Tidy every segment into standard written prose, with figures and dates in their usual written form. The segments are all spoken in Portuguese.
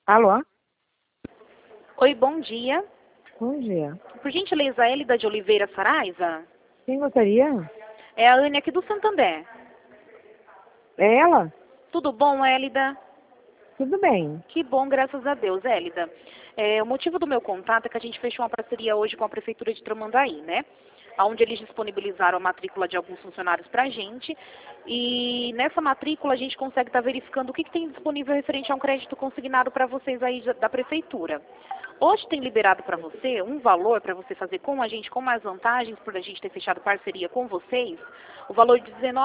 Alô? Oi, bom dia. Bom dia. Por gentileza, Hélida de Oliveira Saraiva? Quem gostaria? É a Anne aqui do Santander. É ela? Tudo bom, Hélida? Tudo bem. Que bom, graças a Deus, Hélida. O motivo do meu contato é que a gente fechou uma parceria hoje com a Prefeitura de Tramandaí, né? Onde eles disponibilizaram a matrícula de alguns funcionários para a gente. E nessa matrícula a gente consegue estar verificando o que tem disponível referente a um crédito consignado para vocês aí da Prefeitura. Hoje tem liberado para você um valor para você fazer com a gente, com mais vantagens, por a gente ter fechado parceria com vocês, o valor de R$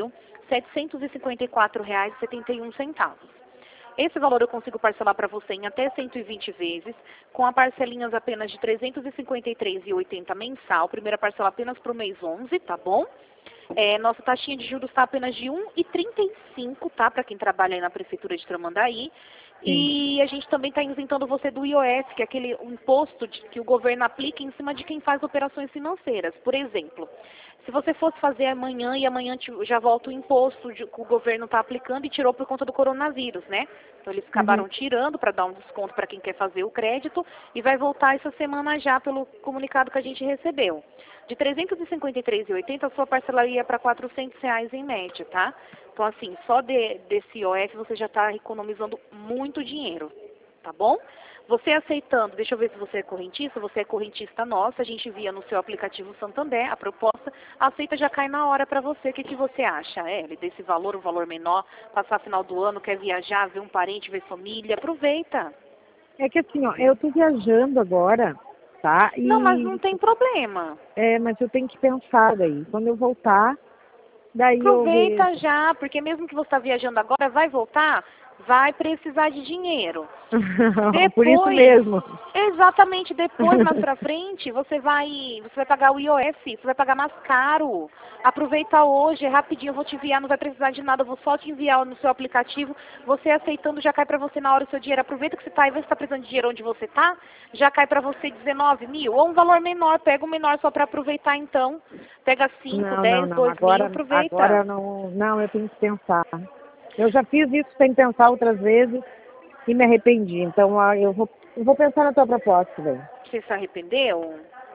19.754,71. Esse valor eu consigo parcelar para você em até 120 vezes, com a parcelinhas apenas de R$ 353,80 mensal, primeira parcela apenas para o mês 11, tá bom? Nossa taxinha de juros está apenas de 1,35, tá? Para quem trabalha aí na Prefeitura de Tramandaí. E a gente também está isentando você do IOF, que é aquele imposto que o governo aplica em cima de quem faz operações financeiras. Por exemplo, se você fosse fazer amanhã e amanhã já volta o imposto que o governo está aplicando e tirou por conta do coronavírus, né? Então eles acabaram tirando para dar um desconto para quem quer fazer o crédito e vai voltar essa semana já pelo comunicado que a gente recebeu. De R$ 353,80 a sua parcela ia para R$ 400 em média, tá? Então, assim, só desse IOF você já está economizando muito dinheiro, tá bom? Você aceitando, deixa eu ver se você é correntista nossa, a gente envia no seu aplicativo Santander a proposta, aceita, já cai na hora para você. O que você acha, desse valor, um valor menor, passar final do ano, quer viajar, ver um parente, ver família, aproveita. É que assim, ó, eu tô viajando agora, tá? Não, mas não tem problema. Mas eu tenho que pensar daí. Quando eu voltar, daí eu Aproveita vejo. já, porque mesmo que você está viajando agora, vai voltar, vai precisar de dinheiro. Por isso mesmo. Exatamente, depois, mais pra frente, você vai pagar o IOF, você vai pagar mais caro. Aproveita hoje, é rapidinho, eu vou te enviar, não vai precisar de nada, eu vou só te enviar no seu aplicativo, você aceitando, já cai pra você na hora o seu dinheiro. Aproveita que você tá aí, vê se tá precisando de dinheiro onde você tá, já cai pra você 19 mil, ou um valor menor, pega um menor só pra aproveitar então, pega 5, 10, 2 mil, aproveita. Agora não, eu tenho que pensar. Eu já fiz isso sem pensar outras vezes e me arrependi. Então, eu vou pensar na tua proposta, velho. Você se arrependeu?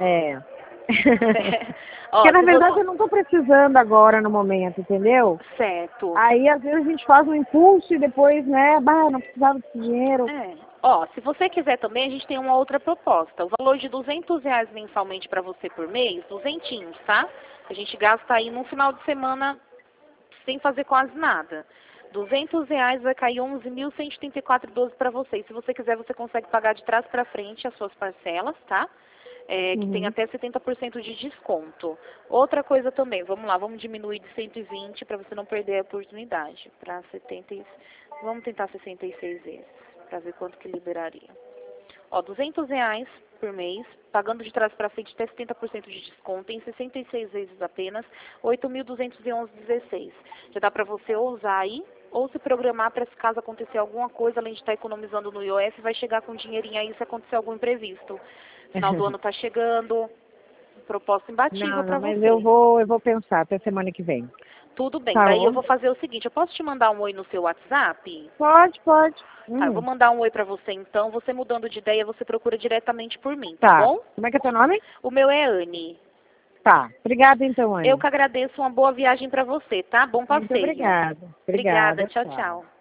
Porque, na verdade, eu não estou precisando agora no momento, entendeu? Certo. Aí, às vezes, a gente faz um impulso e depois, né, não precisava desse dinheiro. Se você quiser também, a gente tem uma outra proposta. O valor de R$ 200 mensalmente para você por mês, duzentinhos, tá? A gente gasta aí no final de semana sem fazer quase nada. R$ 200 vai cair 11.134,12 para você. E se você quiser, você consegue pagar de trás para frente as suas parcelas, tá? Que tem até 70% de desconto. Outra coisa também, vamos lá, vamos diminuir de 120 para você não perder a oportunidade. Para 70, vamos tentar 66 vezes, para ver quanto que liberaria. R$ 200 por mês, pagando de trás para frente até 70% de desconto, em 66 vezes apenas, 8.211,16. Já dá para você ou usar aí, ou se programar para se caso acontecer alguma coisa, além de estar economizando no IOF, vai chegar com dinheirinho aí se acontecer algum imprevisto. Final do ano está chegando, proposta imbatível para você. Mas eu vou pensar até semana que vem. Tudo bem, Tá daí bom? eu vou fazer o seguinte, eu posso te mandar um oi no seu WhatsApp? Pode. Tá, eu vou mandar um oi pra você então, você mudando de ideia, você procura diretamente por mim, tá bom? Como é que é teu nome? O meu é Anne. Tá, obrigada então, Anne. Eu que agradeço, uma boa viagem pra você, tá? Bom passeio. Muito obrigada. Obrigada, tchau, tchau.